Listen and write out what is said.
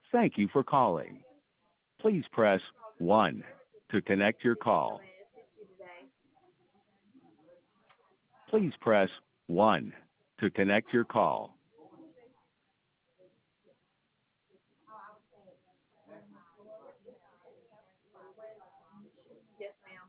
Thank you for calling. Please press 1 to connect your call. Please press 1 to connect your call. Yes, ma'am.